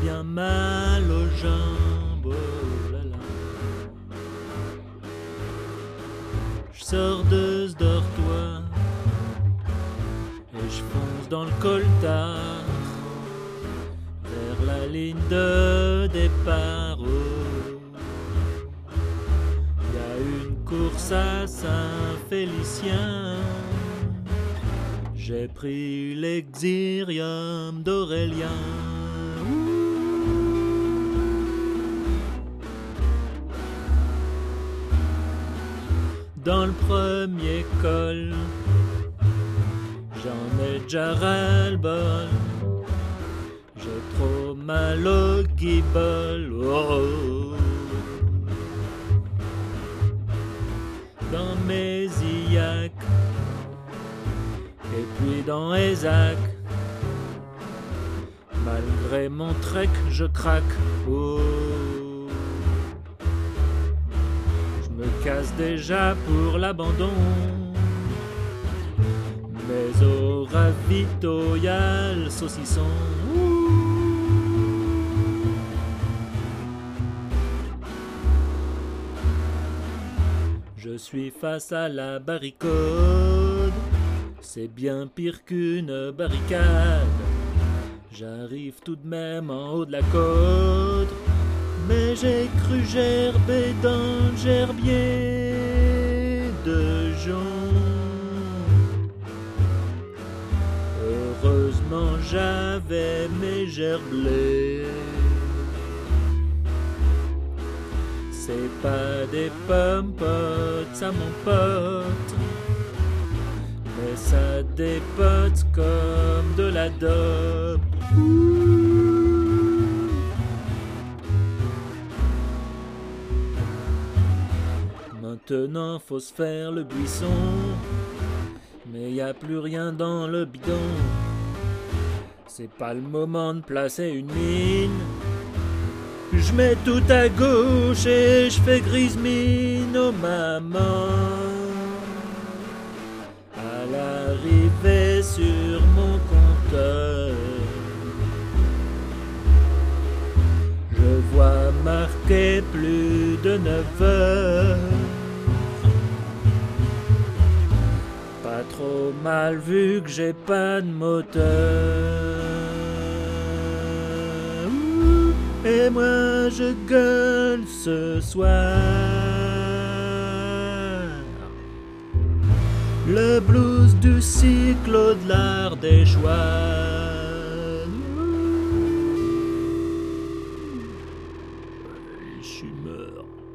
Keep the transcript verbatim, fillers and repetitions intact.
bien mal aux jambes, oh là là. Je sors de ce dortoir et je fonce dans le coltard vers la ligne de départ. Oh. Y a une course à Saint-Félicien. J'ai pris l'exirium d'Aurélien. Dans le premier col, j'en ai déjà ras-le-bol. J'ai trop mal au guibole. Oh, oh. Dans mes iacs et puis dans Ésac, malgré mon trek, je craque. Oh. Je me casse déjà pour l'abandon, mais au ravito y'a le saucisson. Ouh. Je suis face à la barricade, c'est bien pire qu'une barricade. J'arrive tout de même en haut de la côte, mais j'ai cru gerber dans le gerbier de jonc. Heureusement j'avais mes gerblés. C'est pas des pommes potes, ça mon pote, mais ça dépote comme de la dope. Maintenant faut se faire le buisson, mais y a plus rien dans le bidon. C'est pas le moment de placer une mine. Je mets tout à gauche et je fais grise mine, oh maman. À l'arrivée sur mon compteur, je vois marqué plus de neuf heures. Pas trop mal vu que j'ai pas de moteur. Et moi je gueule ce soir. Le blues du cycle de l'art des choix. Je suis mort.